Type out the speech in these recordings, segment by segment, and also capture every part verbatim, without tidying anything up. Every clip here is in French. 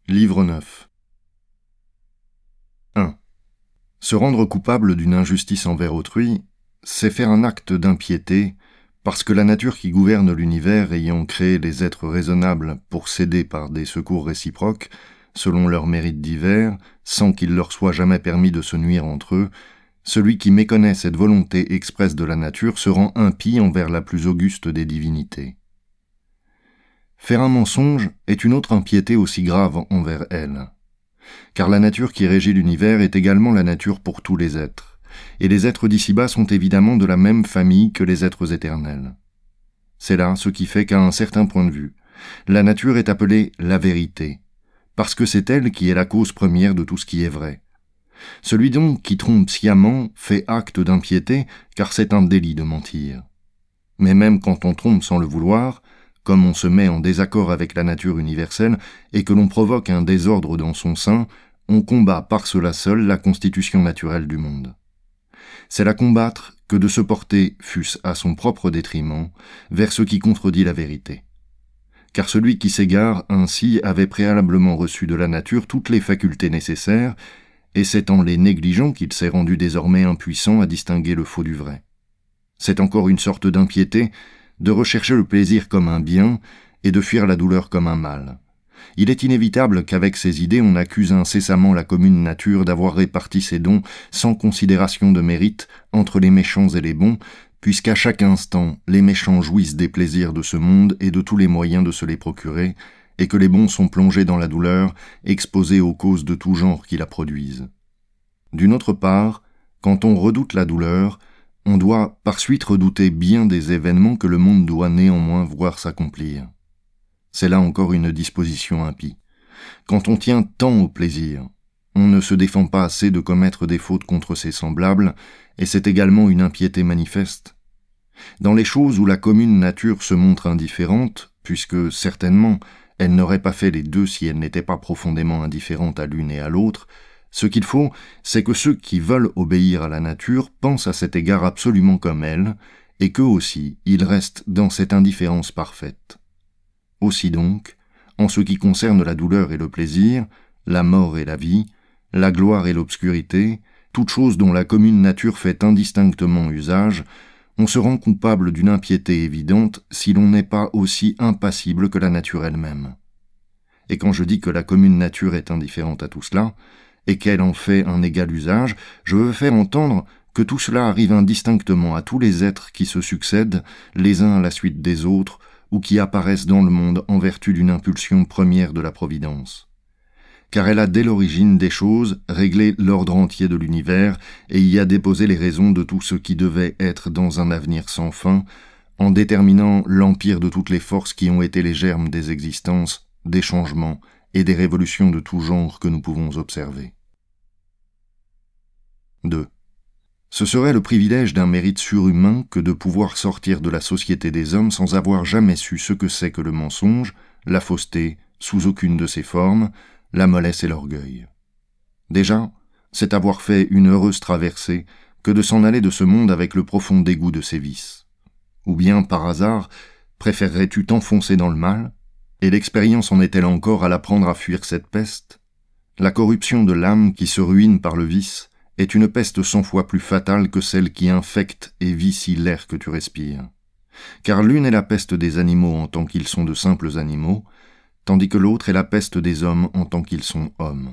Livre neuf. un. Se rendre coupable d'une injustice envers autrui, c'est faire un acte d'impiété, parce que la nature qui gouverne l'univers ayant créé les êtres raisonnables pour s'aider par des secours réciproques, selon leurs mérites divers, sans qu'il leur soit jamais permis de se nuire entre eux, celui qui méconnaît cette volonté expresse de la nature se rend impie envers la plus auguste des divinités. Faire un mensonge est une autre impiété aussi grave envers elle. Car la nature qui régit l'univers est également la nature pour tous les êtres, et les êtres d'ici-bas sont évidemment de la même famille que les êtres éternels. C'est là ce qui fait qu'à un certain point de vue, la nature est appelée la vérité, parce que c'est elle qui est la cause première de tout ce qui est vrai. Celui donc qui trompe sciemment fait acte d'impiété, car c'est un délit de mentir. Mais même quand on trompe sans le vouloir, comme on se met en désaccord avec la nature universelle et que l'on provoque un désordre dans son sein, on combat par cela seul la constitution naturelle du monde. C'est la combattre que de se porter, fût-ce à son propre détriment, vers ce qui contredit la vérité. Car celui qui s'égare ainsi avait préalablement reçu de la nature toutes les facultés nécessaires, et c'est en les négligeant qu'il s'est rendu désormais impuissant à distinguer le faux du vrai. C'est encore une sorte d'impiété de rechercher le plaisir comme un bien et de fuir la douleur comme un mal. Il est inévitable qu'avec ces idées on accuse incessamment la commune nature d'avoir réparti ses dons sans considération de mérite entre les méchants et les bons, puisqu'à chaque instant les méchants jouissent des plaisirs de ce monde et de tous les moyens de se les procurer, et que les bons sont plongés dans la douleur, exposés aux causes de tout genre qui la produisent. D'une autre part, quand on redoute la douleur, on doit par suite redouter bien des événements que le monde doit néanmoins voir s'accomplir. C'est là encore une disposition impie. Quand on tient tant au plaisir, on ne se défend pas assez de commettre des fautes contre ses semblables, et c'est également une impiété manifeste. Dans les choses où la commune nature se montre indifférente, puisque certainement elle n'aurait pas fait les deux si elle n'était pas profondément indifférente à l'une et à l'autre, ce qu'il faut, c'est que ceux qui veulent obéir à la nature pensent à cet égard absolument comme elle, et qu'eux aussi, ils restent dans cette indifférence parfaite. Aussi donc, en ce qui concerne la douleur et le plaisir, la mort et la vie, la gloire et l'obscurité, toutes choses dont la commune nature fait indistinctement usage, on se rend coupable d'une impiété évidente si l'on n'est pas aussi impassible que la nature elle-même. Et quand je dis que la commune nature est indifférente à tout cela, et qu'elle en fait un égal usage, je veux faire entendre que tout cela arrive indistinctement à tous les êtres qui se succèdent, les uns à la suite des autres, ou qui apparaissent dans le monde en vertu d'une impulsion première de la Providence. Car elle a dès l'origine des choses réglé l'ordre entier de l'univers et y a déposé les raisons de tout ce qui devait être dans un avenir sans fin, en déterminant l'empire de toutes les forces qui ont été les germes des existences, des changements et des révolutions de tout genre que nous pouvons observer. deux. Ce serait le privilège d'un mérite surhumain que de pouvoir sortir de la société des hommes sans avoir jamais su ce que c'est que le mensonge, la fausseté, sous aucune de ses formes, la mollesse et l'orgueil. Déjà, c'est avoir fait une heureuse traversée que de s'en aller de ce monde avec le profond dégoût de ses vices. Ou bien, par hasard, préférerais-tu t'enfoncer dans le mal? Et l'expérience en est-elle encore à l'apprendre à fuir cette peste? La corruption de l'âme qui se ruine par le vice est une peste cent fois plus fatale que celle qui infecte et vicie l'air que tu respires. Car l'une est la peste des animaux en tant qu'ils sont de simples animaux, tandis que l'autre est la peste des hommes en tant qu'ils sont hommes.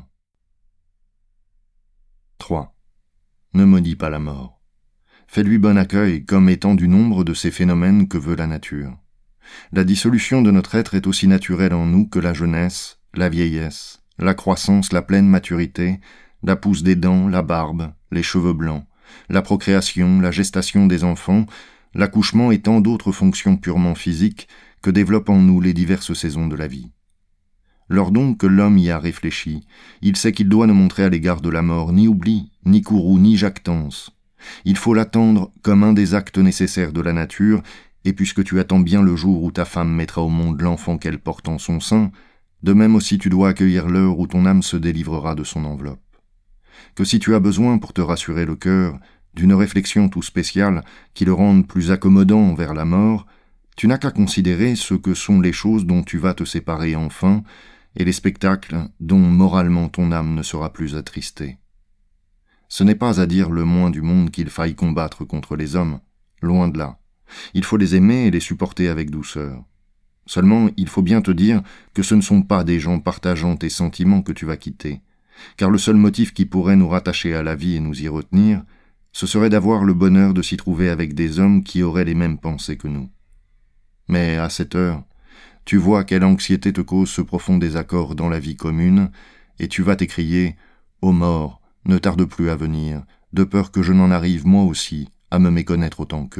trois. Ne maudis pas la mort. Fais-lui bon accueil comme étant du nombre de ces phénomènes que veut la nature. La dissolution de notre être est aussi naturelle en nous que la jeunesse, la vieillesse, la croissance, la pleine maturité, la pousse des dents, la barbe, les cheveux blancs, la procréation, la gestation des enfants, l'accouchement et tant d'autres fonctions purement physiques que développent en nous les diverses saisons de la vie. Lors donc que l'homme y a réfléchi, il sait qu'il doit ne montrer à l'égard de la mort ni oubli, ni courroux, ni jactance. Il faut l'attendre comme un des actes nécessaires de la nature, et puisque tu attends bien le jour où ta femme mettra au monde l'enfant qu'elle porte en son sein, de même aussi tu dois accueillir l'heure où ton âme se délivrera de son enveloppe. Que si tu as besoin, pour te rassurer le cœur, d'une réflexion tout spéciale qui le rende plus accommodant vers la mort, tu n'as qu'à considérer ce que sont les choses dont tu vas te séparer enfin, et les spectacles dont moralement ton âme ne sera plus attristée. Ce n'est pas à dire le moins du monde qu'il faille combattre contre les hommes, loin de là. Il faut les aimer et les supporter avec douceur. Seulement, il faut bien te dire que ce ne sont pas des gens partageant tes sentiments que tu vas quitter, car le seul motif qui pourrait nous rattacher à la vie et nous y retenir, ce serait d'avoir le bonheur de s'y trouver avec des hommes qui auraient les mêmes pensées que nous. Mais à cette heure, tu vois quelle anxiété te cause ce profond désaccord dans la vie commune, et tu vas t'écrier « Ô mort, ne tarde plus à venir, de peur que je n'en arrive moi aussi à me méconnaître autant qu'eux. »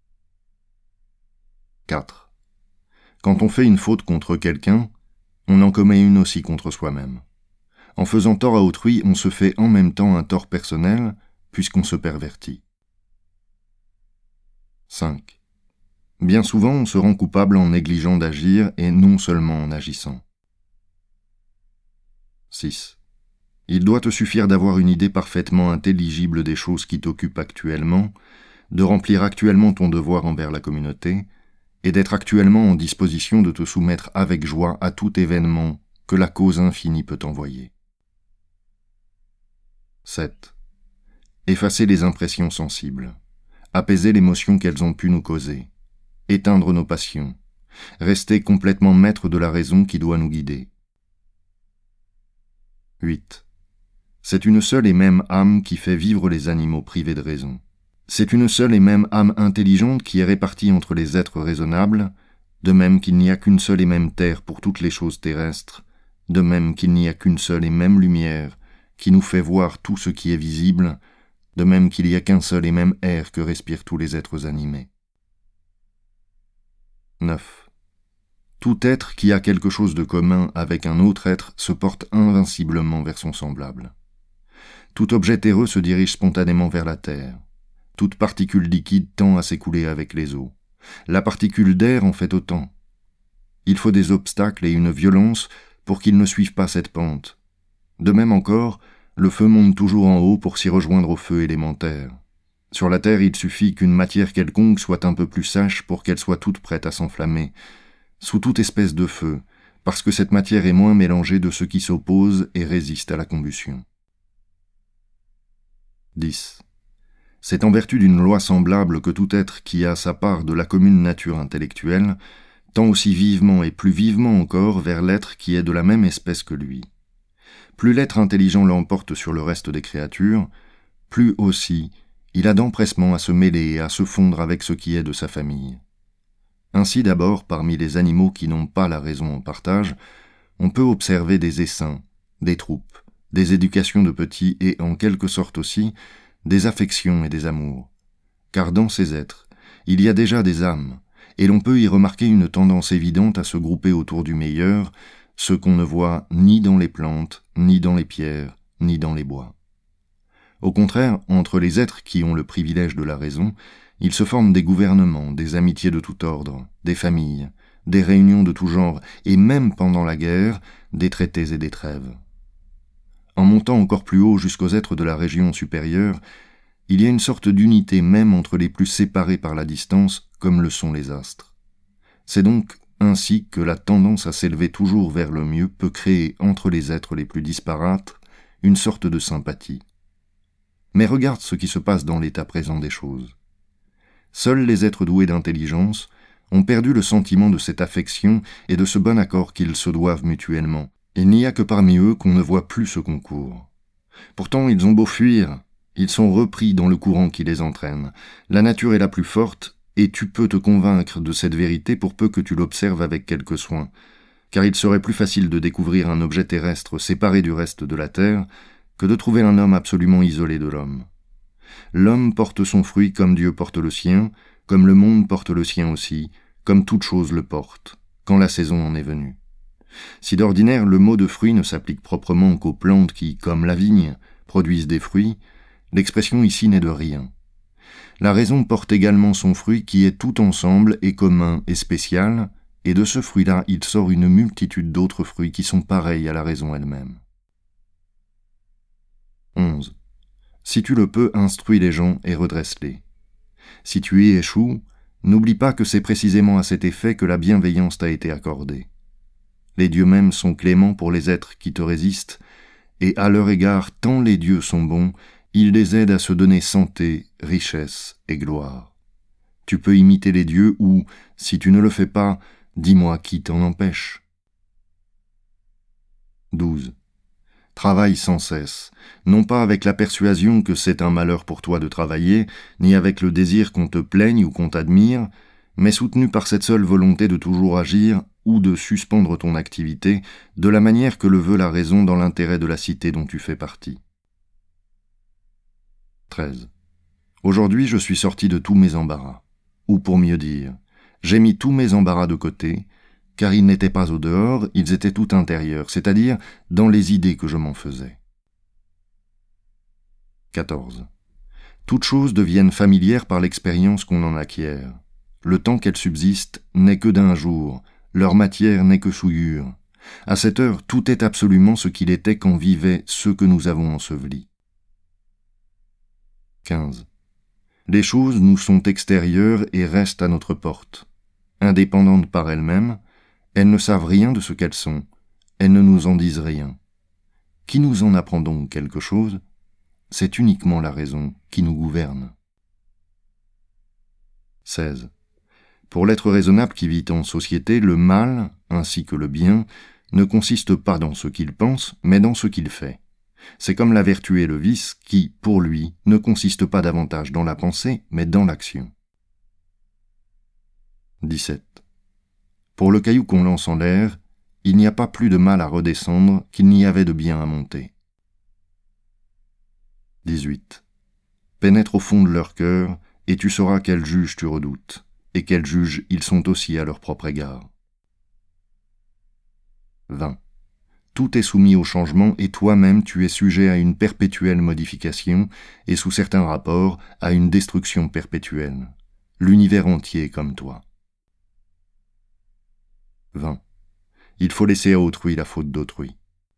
quatre. Quand on fait une faute contre quelqu'un, on en commet une aussi contre soi-même. En faisant tort à autrui, on se fait en même temps un tort personnel, puisqu'on se pervertit. cinq. Bien souvent, on se rend coupable en négligeant d'agir et non seulement en agissant. six. Il doit te suffire d'avoir une idée parfaitement intelligible des choses qui t'occupent actuellement, de remplir actuellement ton devoir envers la communauté, et d'être actuellement en disposition de te soumettre avec joie à tout événement que la cause infinie peut envoyer. sept. Effacer les impressions sensibles, apaiser l'émotion qu'elles ont pu nous causer, éteindre nos passions, rester complètement maître de la raison qui doit nous guider. huit. C'est une seule et même âme qui fait vivre les animaux privés de raison. C'est une seule et même âme intelligente qui est répartie entre les êtres raisonnables, de même qu'il n'y a qu'une seule et même terre pour toutes les choses terrestres, de même qu'il n'y a qu'une seule et même lumière qui nous fait voir tout ce qui est visible, de même qu'il n'y a qu'un seul et même air que respirent tous les êtres animés. neuf. Tout être qui a quelque chose de commun avec un autre être se porte invinciblement vers son semblable. Tout objet terreux se dirige spontanément vers la terre. Toute particule liquide tend à s'écouler avec les eaux. La particule d'air en fait autant. Il faut des obstacles et une violence pour qu'ils ne suivent pas cette pente. De même encore, le feu monte toujours en haut pour s'y rejoindre au feu élémentaire. Sur la terre, il suffit qu'une matière quelconque soit un peu plus sèche pour qu'elle soit toute prête à s'enflammer, sous toute espèce de feu, parce que cette matière est moins mélangée de ce qui s'oppose et résiste à la combustion. dix. C'est en vertu d'une loi semblable que tout être qui a sa part de la commune nature intellectuelle tend aussi vivement et plus vivement encore vers l'être qui est de la même espèce que lui. Plus l'être intelligent l'emporte sur le reste des créatures, plus aussi il a d'empressement à se mêler et à se fondre avec ce qui est de sa famille. Ainsi d'abord, parmi les animaux qui n'ont pas la raison en partage, on peut observer des essaims, des troupes, des éducations de petits et, en quelque sorte aussi, des affections et des amours. Car dans ces êtres, il y a déjà des âmes, et l'on peut y remarquer une tendance évidente à se grouper autour du meilleur, ce qu'on ne voit ni dans les plantes, ni dans les pierres, ni dans les bois. Au contraire, entre les êtres qui ont le privilège de la raison, il se forment des gouvernements, des amitiés de tout ordre, des familles, des réunions de tout genre, et même pendant la guerre, des traités et des trêves. En montant encore plus haut jusqu'aux êtres de la région supérieure, il y a une sorte d'unité même entre les plus séparés par la distance, comme le sont les astres. C'est donc ainsi que la tendance à s'élever toujours vers le mieux peut créer entre les êtres les plus disparates une sorte de sympathie. Mais regarde ce qui se passe dans l'état présent des choses. Seuls les êtres doués d'intelligence ont perdu le sentiment de cette affection et de ce bon accord qu'ils se doivent mutuellement. Il n'y a que parmi eux qu'on ne voit plus ce concours. Pourtant, ils ont beau fuir, ils sont repris dans le courant qui les entraîne. La nature est la plus forte, et tu peux te convaincre de cette vérité pour peu que tu l'observes avec quelque soin, car il serait plus facile de découvrir un objet terrestre séparé du reste de la terre que de trouver un homme absolument isolé de l'homme. L'homme porte son fruit comme Dieu porte le sien, comme le monde porte le sien aussi, comme toute chose le porte, quand la saison en est venue. Si d'ordinaire le mot de fruit ne s'applique proprement qu'aux plantes qui, comme la vigne, produisent des fruits, l'expression ici n'est de rien. La raison porte également son fruit qui est tout ensemble et commun et spécial, et de ce fruit-là il sort une multitude d'autres fruits qui sont pareils à la raison elle-même. onze. Si tu le peux, instruis les gens et redresse-les. Si tu y échoues, n'oublie pas que c'est précisément à cet effet que la bienveillance t'a été accordée. Les dieux mêmes sont cléments pour les êtres qui te résistent, et à leur égard, tant les dieux sont bons, ils les aident à se donner santé, richesse et gloire. Tu peux imiter les dieux ou, si tu ne le fais pas, dis-moi qui t'en empêche. douze. Travaille sans cesse, non pas avec la persuasion que c'est un malheur pour toi de travailler, ni avec le désir qu'on te plaigne ou qu'on t'admire, mais soutenu par cette seule volonté de toujours agir ou de suspendre ton activité de la manière que le veut la raison dans l'intérêt de la cité dont tu fais partie. treize. Aujourd'hui, je suis sorti de tous mes embarras. Ou pour mieux dire, j'ai mis tous mes embarras de côté, car ils n'étaient pas au dehors, ils étaient tout intérieurs, c'est-à-dire dans les idées que je m'en faisais. quatorze. Toutes choses deviennent familières par l'expérience qu'on en acquiert. Le temps qu'elles subsistent n'est que d'un jour, leur matière n'est que souillure. À cette heure, tout est absolument ce qu'il était quand vivaient ceux que nous avons ensevelis. quinze. Les choses nous sont extérieures et restent à notre porte. Indépendantes par elles-mêmes, elles ne savent rien de ce qu'elles sont, elles ne nous en disent rien. Qui nous en apprend donc quelque chose? C'est uniquement la raison qui nous gouverne. seize. Pour l'être raisonnable qui vit en société, le mal, ainsi que le bien, ne consiste pas dans ce qu'il pense, mais dans ce qu'il fait. C'est comme la vertu et le vice qui, pour lui, ne consistent pas davantage dans la pensée, mais dans l'action. dix-sept. Pour le caillou qu'on lance en l'air, il n'y a pas plus de mal à redescendre qu'il n'y avait de bien à monter. dix-huit. Pénètre au fond de leur cœur, et tu sauras quel juge tu redoutes, et quels juges ils sont aussi à leur propre égard. vingt. Tout est soumis au changement, et toi-même tu es sujet à une perpétuelle modification, et sous certains rapports, à une destruction perpétuelle. L'univers entier est comme toi. vingt. Il faut laisser à autrui la faute d'autrui.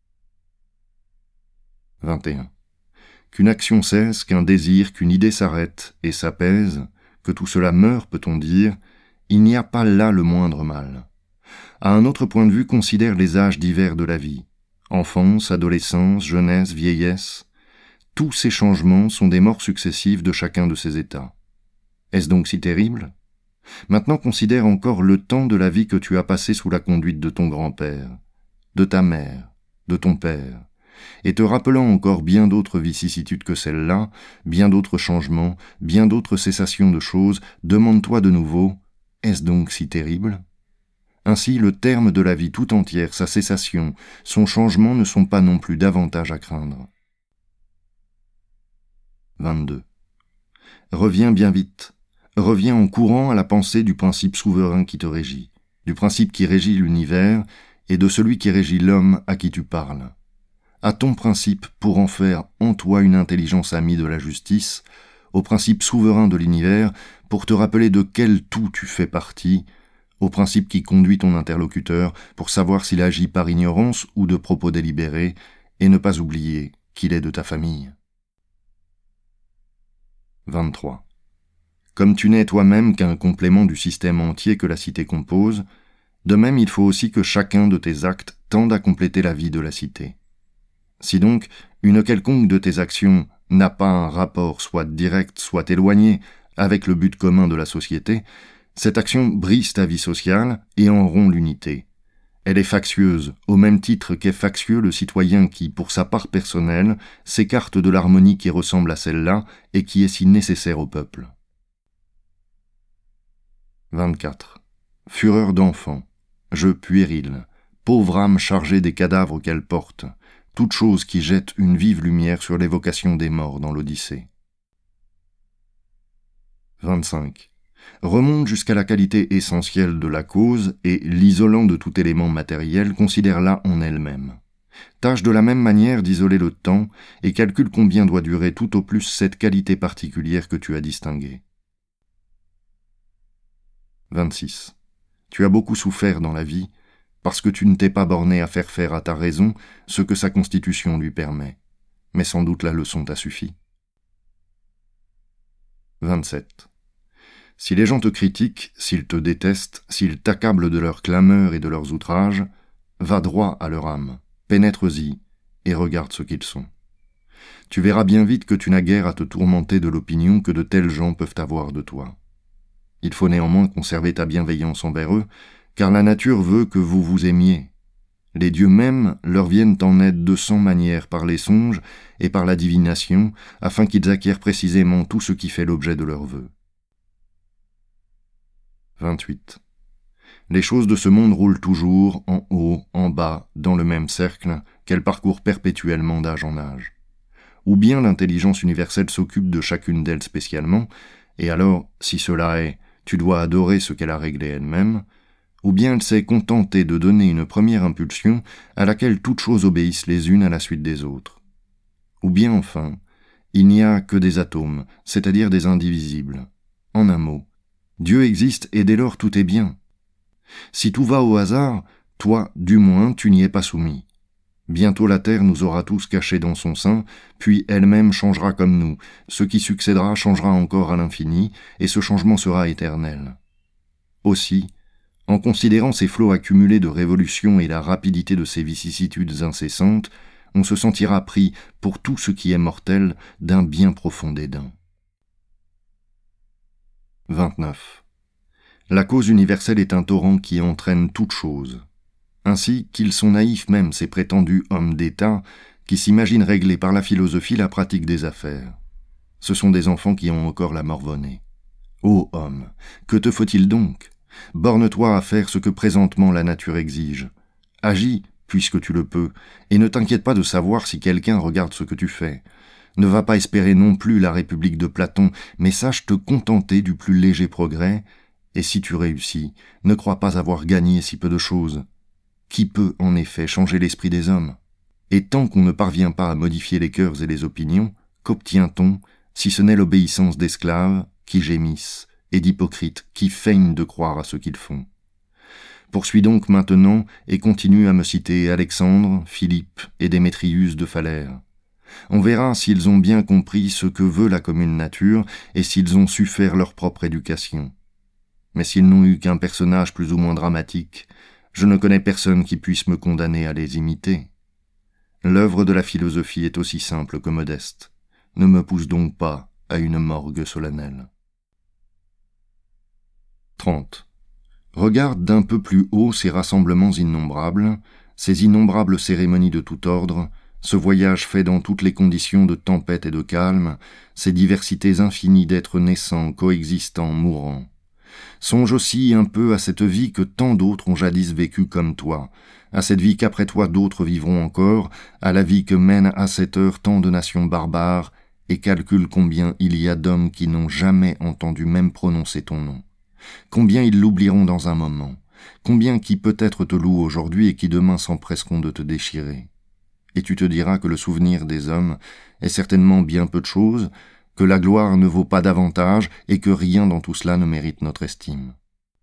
vingt et un. Qu'une action cesse, qu'un désir, qu'une idée s'arrête et s'apaise, que tout cela meurt, peut-on dire, il n'y a pas là le moindre mal. À un autre point de vue, considère les âges divers de la vie. Enfance, adolescence, jeunesse, vieillesse. Tous ces changements sont des morts successives de chacun de ces états. Est-ce donc si terrible? Maintenant considère encore le temps de la vie que tu as passé sous la conduite de ton grand-père, de ta mère, de ton père, et te rappelant encore bien d'autres vicissitudes que celles-là, bien d'autres changements, bien d'autres cessations de choses, demande-toi de nouveau, est-ce donc si terrible? Ainsi, le terme de la vie tout entière, sa cessation, son changement ne sont pas non plus davantage à craindre. vingt-deux. Reviens bien vite. Reviens en courant à la pensée du principe souverain qui te régit, du principe qui régit l'univers et de celui qui régit l'homme à qui tu parles. À ton principe pour en faire en toi une intelligence amie de la justice, au principe souverain de l'univers pour te rappeler de quel tout tu fais partie, au principe qui conduit ton interlocuteur pour savoir s'il agit par ignorance ou de propos délibérés, et ne pas oublier qu'il est de ta famille. vingt-trois. Comme tu n'es toi-même qu'un complément du système entier que la cité compose, de même il faut aussi que chacun de tes actes tende à compléter la vie de la cité. Si donc une quelconque de tes actions n'a pas un rapport soit direct, soit éloigné avec le but commun de la société, cette action brise ta vie sociale et en rompt l'unité. Elle est factieuse, au même titre qu'est factieux le citoyen qui, pour sa part personnelle, s'écarte de l'harmonie qui ressemble à celle-là et qui est si nécessaire au peuple. vingt-quatre. Fureur d'enfant, jeu puéril, pauvre âme chargée des cadavres qu'elle porte, toute chose qui jette une vive lumière sur l'évocation des morts dans l'Odyssée. vingt-cinq. Remonte jusqu'à la qualité essentielle de la cause et, l'isolant de tout élément matériel, considère-la en elle-même. Tâche de la même manière d'isoler le temps et calcule combien doit durer tout au plus cette qualité particulière que tu as distinguée. vingt-six. Tu as beaucoup souffert dans la vie, parce que tu ne t'es pas borné à faire faire à ta raison ce que sa constitution lui permet. Mais sans doute la leçon t'a suffi. vingt-sept. Si les gens te critiquent, s'ils te détestent, s'ils t'accablent de leurs clameurs et de leurs outrages, Va droit à leur âme, pénètre-y, et regarde ce qu'ils sont. Tu verras bien vite que tu n'as guère à te tourmenter de l'opinion que de tels gens peuvent avoir de toi. Il faut néanmoins conserver ta bienveillance envers eux, car la nature veut que vous vous aimiez. Les dieux mêmes leur viennent en aide de cent manières par les songes et par la divination, afin qu'ils acquièrent précisément tout ce qui fait l'objet de leurs vœux. vingt-huit. Les choses de ce monde roulent toujours, en haut, en bas, dans le même cercle, qu'elles parcourent perpétuellement d'âge en âge. Ou bien l'intelligence universelle s'occupe de chacune d'elles spécialement, et alors, si cela est, tu dois adorer ce qu'elle a réglé elle-même, ou bien elle s'est contentée de donner une première impulsion à laquelle toutes choses obéissent les unes à la suite des autres. Ou bien enfin, il n'y a que des atomes, c'est-à-dire des indivisibles. En un mot, Dieu existe et dès lors tout est bien. Si tout va au hasard, toi, du moins, tu n'y es pas soumis. Bientôt la terre nous aura tous cachés dans son sein, puis elle-même changera comme nous. Ce qui succédera changera encore à l'infini, et ce changement sera éternel. Aussi, en considérant ces flots accumulés de révolutions et la rapidité de ces vicissitudes incessantes, on se sentira pris, pour tout ce qui est mortel, d'un bien profond dédain. vingt-neuf. La cause universelle est un torrent qui entraîne toute chose. Ainsi qu'ils sont naïfs même ces prétendus hommes d'État qui s'imaginent régler par la philosophie la pratique des affaires. Ce sont des enfants qui ont encore la morvonnée. Ô homme, que te faut-il donc ? Borne-toi à faire ce que présentement la nature exige. Agis, puisque tu le peux, et ne t'inquiète pas de savoir si quelqu'un regarde ce que tu fais. Ne va pas espérer non plus la République de Platon, mais sache te contenter du plus léger progrès, et si tu réussis, ne crois pas avoir gagné si peu de choses. Qui peut, en effet, changer l'esprit des hommes ? Et tant qu'on ne parvient pas à modifier les cœurs et les opinions, qu'obtient-on, si ce n'est l'obéissance d'esclaves qui gémissent et d'hypocrites qui feignent de croire à ce qu'ils font ? Poursuis donc maintenant et continue à me citer Alexandre, Philippe et Démétrius de Phalère. On verra s'ils ont bien compris ce que veut la commune nature et s'ils ont su faire leur propre éducation. Mais s'ils n'ont eu qu'un personnage plus ou moins dramatique, je ne connais personne qui puisse me condamner à les imiter. L'œuvre de la philosophie est aussi simple que modeste. Ne me pousse donc pas à une morgue solennelle. trente. Regarde d'un peu plus haut ces rassemblements innombrables, ces innombrables cérémonies de tout ordre, ce voyage fait dans toutes les conditions de tempête et de calme, ces diversités infinies d'êtres naissants, coexistants, mourants. Songe aussi un peu à cette vie que tant d'autres ont jadis vécue comme toi, à cette vie qu'après toi d'autres vivront encore, à la vie que mènent à cette heure tant de nations barbares, et calcule combien il y a d'hommes qui n'ont jamais entendu même prononcer ton nom. Combien ils l'oublieront dans un moment, combien qui peut-être te louent aujourd'hui et qui demain s'empresseront de te déchirer. Et tu te diras que le souvenir des hommes est certainement bien peu de chose, que la gloire ne vaut pas davantage et que rien dans tout cela ne mérite notre estime.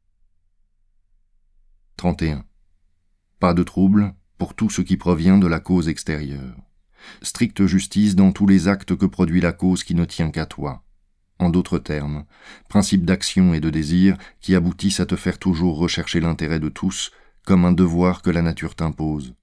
trente et un. Pas de trouble pour tout ce qui provient de la cause extérieure. Stricte justice dans tous les actes que produit la cause qui ne tient qu'à toi. En d'autres termes, principe d'action et de désir qui aboutissent à te faire toujours rechercher l'intérêt de tous comme un devoir que la nature t'impose.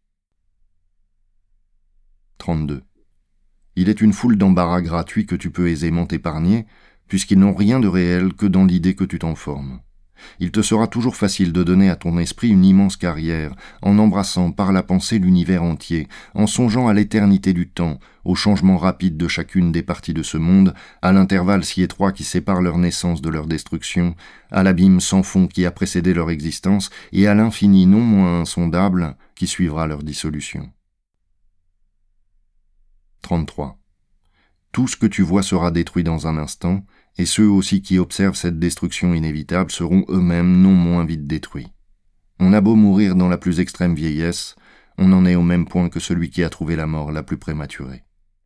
trente-deux. Il est une foule d'embarras gratuits que tu peux aisément épargner, puisqu'ils n'ont rien de réel que dans l'idée que tu t'en formes. Il te sera toujours facile de donner à ton esprit une immense carrière, en embrassant par la pensée l'univers entier, en songeant à l'éternité du temps, au changement rapide de chacune des parties de ce monde, à l'intervalle si étroit qui sépare leur naissance de leur destruction, à l'abîme sans fond qui a précédé leur existence, et à l'infini non moins insondable qui suivra leur dissolution. trente-trois. Tout ce que tu vois sera détruit dans un instant, et ceux aussi qui observent cette destruction inévitable seront eux-mêmes non moins vite détruits. On a beau mourir dans la plus extrême vieillesse, on en est au même point que celui qui a trouvé la mort la plus prématurée.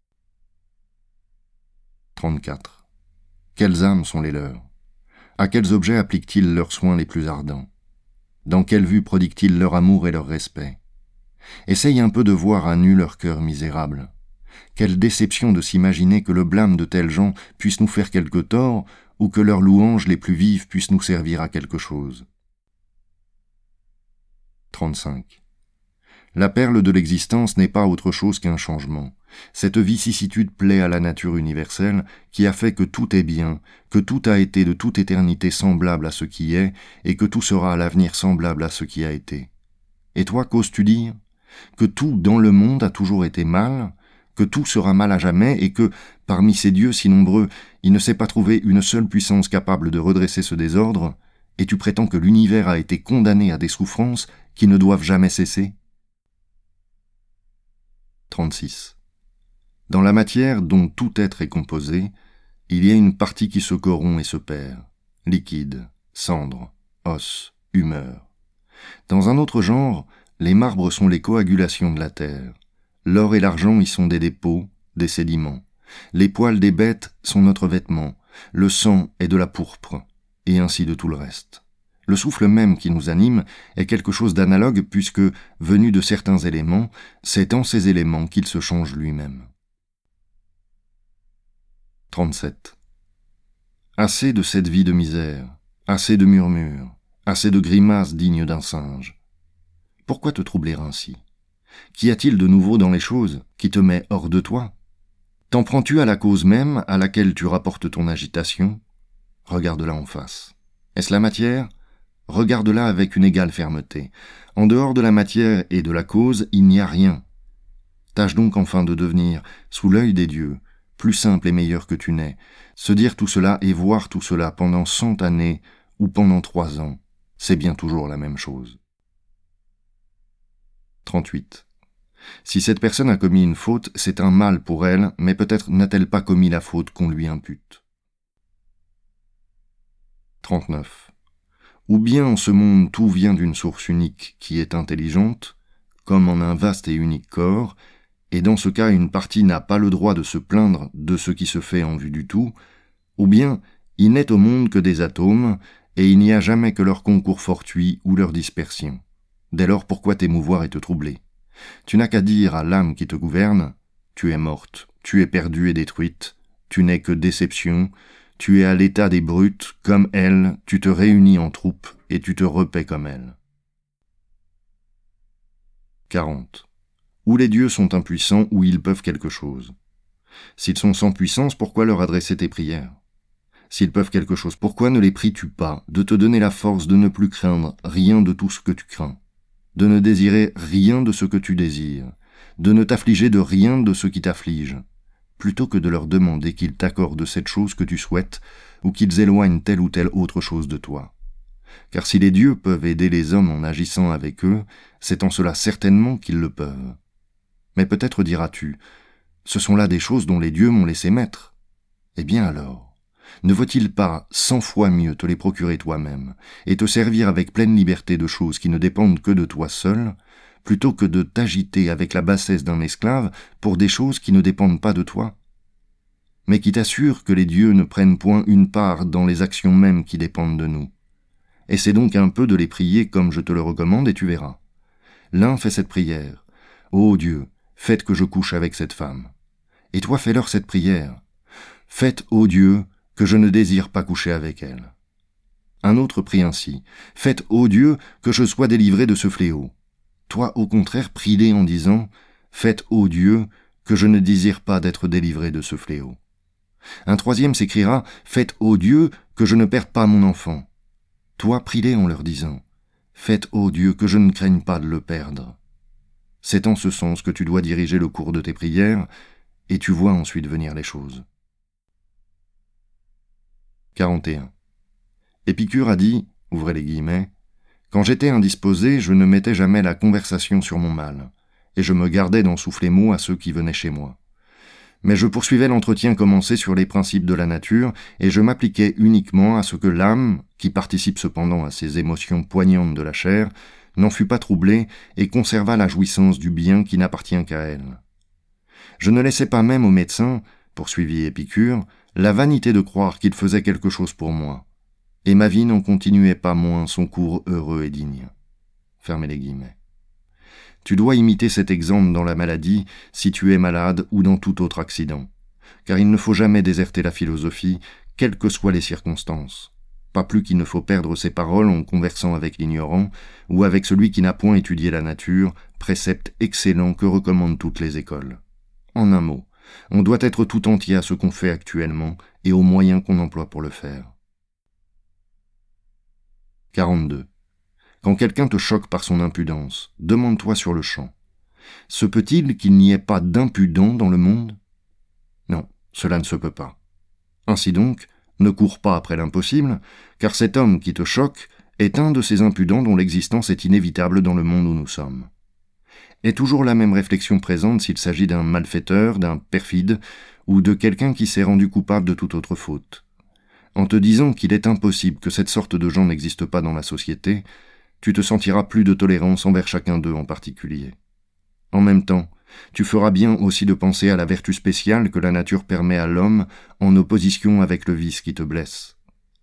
trente-quatre. Quelles âmes sont les leurs ? À quels objets appliquent-ils leurs soins les plus ardents ? Dans quelle vue prodiguent-ils leur amour et leur respect ? Essaye un peu de voir à nu leur cœur misérable. Quelle déception de s'imaginer que le blâme de tels gens puisse nous faire quelque tort, ou que leurs louanges les plus vives puissent nous servir à quelque chose. trente-cinq. La perle de l'existence n'est pas autre chose qu'un changement. Cette vicissitude plaît à la nature universelle qui a fait que tout est bien, que tout a été de toute éternité semblable à ce qui est, et que tout sera à l'avenir semblable à ce qui a été. Et toi, qu'oses-tu dire? Que tout dans le monde a toujours été mal, que tout sera mal à jamais, et que, parmi ces dieux si nombreux, il ne s'est pas trouvé une seule puissance capable de redresser ce désordre, et tu prétends que l'univers a été condamné à des souffrances qui ne doivent jamais cesser? trente-six. Dans la matière dont tout être est composé, il y a une partie qui se corrompt et se perd, liquide, cendre, os, humeur. Dans un autre genre, les marbres sont les coagulations de la terre, l'or et l'argent y sont des dépôts, des sédiments, les poils des bêtes sont notre vêtement, le sang est de la pourpre, et ainsi de tout le reste. Le souffle même qui nous anime est quelque chose d'analogue puisque, venu de certains éléments, c'est en ces éléments qu'il se change lui-même. trente-sept. Assez de cette vie de misère, assez de murmures, assez de grimaces dignes d'un singe. Pourquoi te troubler ainsi? Qu'y a-t-il de nouveau dans les choses qui te met hors de toi? T'en prends-tu à la cause même à laquelle tu rapportes ton agitation? Regarde-la en face. Est-ce la matière? Regarde-la avec une égale fermeté. En dehors de la matière et de la cause, il n'y a rien. Tâche donc enfin de devenir, sous l'œil des dieux, plus simple et meilleur que tu n'es, se dire tout cela et voir tout cela pendant cent années ou pendant trois ans, c'est bien toujours la même chose. trente-huit. Si cette personne a commis une faute, c'est un mal pour elle, mais peut-être n'a-t-elle pas commis la faute qu'on lui impute. trente-neuf. Ou bien en ce monde tout vient d'une source unique qui est intelligente, comme en un vaste et unique corps, et dans ce cas une partie n'a pas le droit de se plaindre de ce qui se fait en vue du tout, ou bien il n'est au monde que des atomes, et il n'y a jamais que leur concours fortuit ou leur dispersion. Dès lors pourquoi t'émouvoir et te troubler? Tu n'as qu'à dire à l'âme qui te gouverne, tu es morte, tu es perdue et détruite, tu n'es que déception, tu es à l'état des brutes, comme elle, tu te réunis en troupe, et tu te repais comme elle. quarante. Ou les dieux sont impuissants, ou ils peuvent quelque chose. S'ils sont sans puissance, pourquoi leur adresser tes prières? S'ils peuvent quelque chose, pourquoi ne les pries-tu pas de te donner la force de ne plus craindre rien de tout ce que tu crains, de ne désirer rien de ce que tu désires, de ne t'affliger de rien de ce qui t'afflige, plutôt que de leur demander qu'ils t'accordent cette chose que tu souhaites, ou qu'ils éloignent telle ou telle autre chose de toi. Car si les dieux peuvent aider les hommes en agissant avec eux, c'est en cela certainement qu'ils le peuvent. Mais peut-être diras-tu, ce sont là des choses dont les dieux m'ont laissé maître. Eh bien alors, ne vaut-il pas cent fois mieux te les procurer toi-même, et te servir avec pleine liberté de choses qui ne dépendent que de toi seul, plutôt que de t'agiter avec la bassesse d'un esclave pour des choses qui ne dépendent pas de toi, mais qui t'assurent que les dieux ne prennent point une part dans les actions mêmes qui dépendent de nous. Essaie donc un peu de les prier comme je te le recommande et tu verras. L'un fait cette prière, « Ô Dieu, faites que je couche avec cette femme. » Et toi fais-leur cette prière, « Faites, ô Dieu, que je ne désire pas coucher avec elle. » Un autre prie ainsi, « Faites, ô Dieu, que je sois délivré de ce fléau. » Toi, au contraire, prie-les en disant, « Faites, ô Dieu, que je ne désire pas d'être délivré de ce fléau. » Un troisième s'écriera, « Faites, ô Dieu, que je ne perde pas mon enfant. » Toi, prie-les en leur disant, « Faites, ô Dieu, que je ne craigne pas de le perdre. » C'est en ce sens que tu dois diriger le cours de tes prières, et tu vois ensuite venir les choses. quarante et un. Épicure a dit, ouvrez les guillemets, « Quand j'étais indisposé, je ne mettais jamais la conversation sur mon mal, et je me gardais d'en souffler mot à ceux qui venaient chez moi. Mais je poursuivais l'entretien commencé sur les principes de la nature, et je m'appliquais uniquement à ce que l'âme, qui participe cependant à ces émotions poignantes de la chair, n'en fut pas troublée et conserva la jouissance du bien qui n'appartient qu'à elle. Je ne laissais pas même au médecin, poursuivit Épicure, la vanité de croire qu'il faisait quelque chose pour moi, et ma vie n'en continuait pas moins son cours heureux et digne. » Fermez les guillemets. Tu dois imiter cet exemple dans la maladie, si tu es malade ou dans tout autre accident, car il ne faut jamais déserter la philosophie, quelles que soient les circonstances. pas plus qu'il ne faut perdre ses paroles en conversant avec l'ignorant ou avec celui qui n'a point étudié la nature, précepte excellent que recommandent toutes les écoles. En un mot, on doit être tout entier à ce qu'on fait actuellement et aux moyens qu'on emploie pour le faire. quarante-deux. Quand quelqu'un te choque par son impudence, demande-toi sur le champ. Se peut-il qu'il n'y ait pas d'impudents dans le monde ? Non, cela ne se peut pas. Ainsi donc, ne cours pas après l'impossible, car cet homme qui te choque est un de ces impudents dont l'existence est inévitable dans le monde où nous sommes. Est toujours la même réflexion présente s'il s'agit d'un malfaiteur, d'un perfide, ou de quelqu'un qui s'est rendu coupable de toute autre faute. En te disant qu'il est impossible que cette sorte de gens n'existe pas dans la société, tu te sentiras plus de tolérance envers chacun d'eux en particulier. En même temps, tu feras bien aussi de penser à la vertu spéciale que la nature permet à l'homme en opposition avec le vice qui te blesse.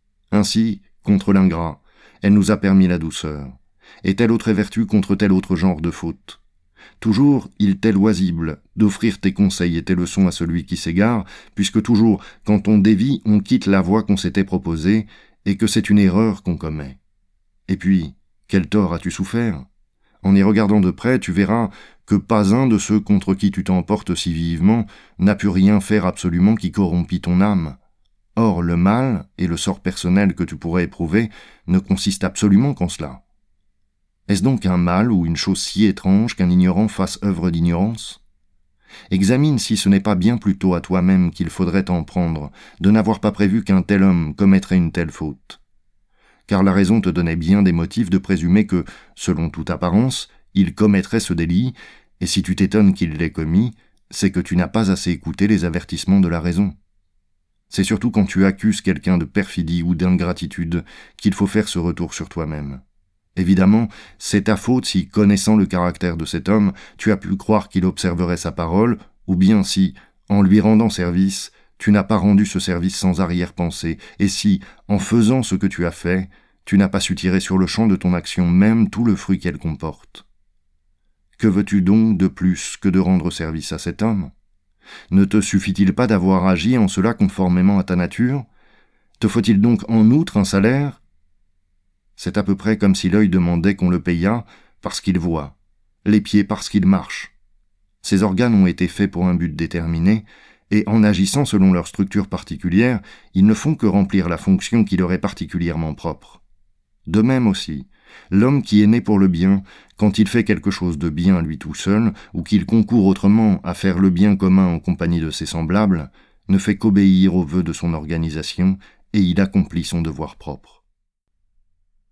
Ainsi, contre l'ingrat, elle nous a permis la douceur, et telle autre vertu contre tel autre genre de faute. Toujours, il t'est loisible d'offrir tes conseils et tes leçons à celui qui s'égare, puisque toujours, quand on dévie, on quitte la voie qu'on s'était proposée, et que c'est une erreur qu'on commet. Et puis, quel tort as-tu souffert ? En y regardant de près, tu verras que pas un de ceux contre qui tu t'emportes si vivement n'a pu rien faire absolument qui corrompit ton âme. Or, le mal et le sort personnel que tu pourrais éprouver ne consistent absolument qu'en cela. Est-ce donc un mal ou une chose si étrange qu'un ignorant fasse œuvre d'ignorance ? Examine si ce n'est pas bien plutôt à toi-même qu'il faudrait t'en prendre, de n'avoir pas prévu qu'un tel homme commettrait une telle faute. Car la raison te donnait bien des motifs de présumer que, selon toute apparence, il commettrait ce délit, et si tu t'étonnes qu'il l'ait commis, c'est que tu n'as pas assez écouté les avertissements de la raison. C'est surtout quand tu accuses quelqu'un de perfidie ou d'ingratitude qu'il faut faire ce retour sur toi-même. Évidemment, c'est ta faute si, connaissant le caractère de cet homme, tu as pu croire qu'il observerait sa parole, ou bien si, en lui rendant service, tu n'as pas rendu ce service sans arrière-pensée, et si, en faisant ce que tu as fait, tu n'as pas su tirer sur le champ de ton action même tout le fruit qu'elle comporte. Que veux-tu donc de plus que de rendre service à cet homme ? Ne te suffit-il pas d'avoir agi en cela conformément à ta nature ? Te faut-il donc en outre un salaire ? C'est à peu près comme si l'œil demandait qu'on le payât parce qu'il voit, les pieds parce qu'il marche. Ces organes ont été faits pour un but déterminé, et en agissant selon leur structure particulière, ils ne font que remplir la fonction qui leur est particulièrement propre. De même aussi, l'homme qui est né pour le bien, quand il fait quelque chose de bien lui tout seul, ou qu'il concourt autrement à faire le bien commun en compagnie de ses semblables, ne fait qu'obéir aux vœux de son organisation, et il accomplit son devoir propre.